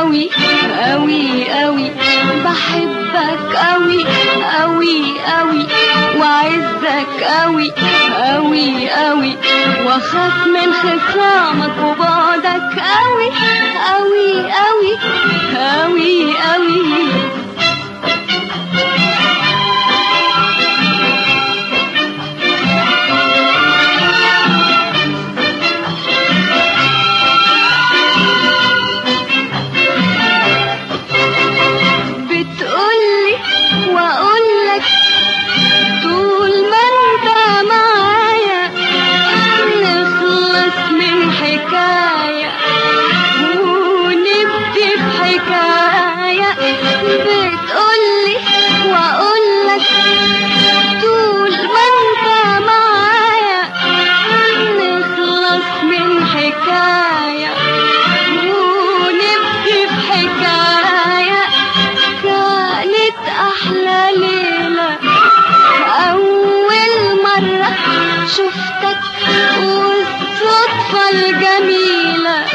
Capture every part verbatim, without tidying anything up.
قوي قوي قوي، بحبك قوي قوي قوي، وعزك قوي قوي قوي، واخاف من خصامك وبعدك قوي قوي قوي قوي قوي. بتقولي واقولك طول ما انت معايا نخلص من حكاية ونبدي بحكاية. بتقولي واقولك طول ما انت معايا نخلص من حكاية ونبدي بحكاية. كانت أحلى ليلة أول مرة شفتك، والصدفة الجميلة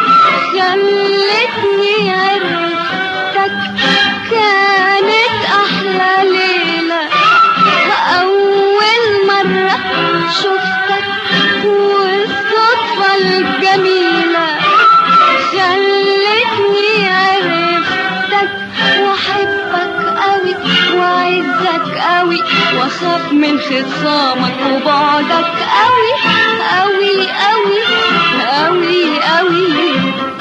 خلتني عرفتك. كانت أحلى ليلة أول مرة شفتك، والصدفة الجميلة خلتني عرفتك. واحبك قوي وعزك قوي، واخاف من خصامك وبعدك قوي قوي قوي قوي قوي.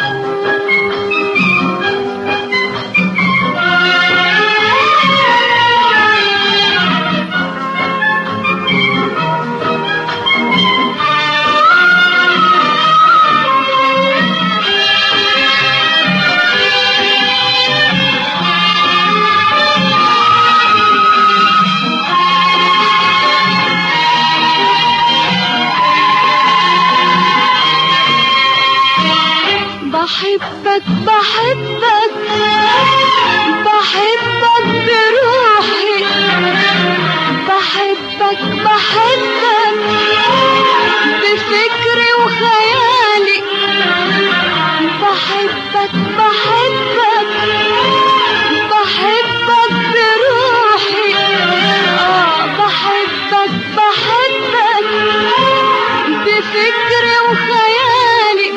بحبك بحبك بحبك بروحي، بحبك بحبك بفكري وخيالي. بحبك بحبك بحبك بروحي، آه بحبك بحبك بفكري وخيالي.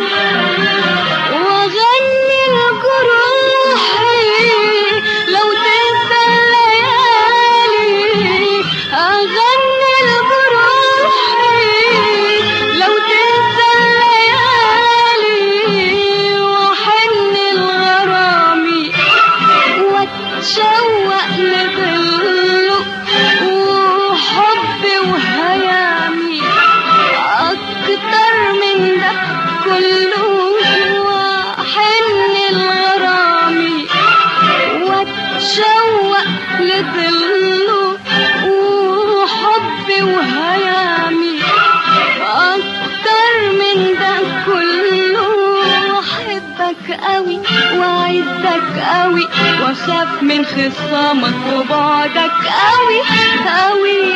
واغني لجروحي لو تنسى الليالي، اغني لجروحي لو تنسى الليالي. واحن لغرامي واتشوق لظله وحبي وهيامي، اكتر من ده كله. شوق لظله وحبي وهيامي، أكتر من ده كله. أحبك قوي وعزك قوي، واخاف من خصامك وبعدك قوي قوي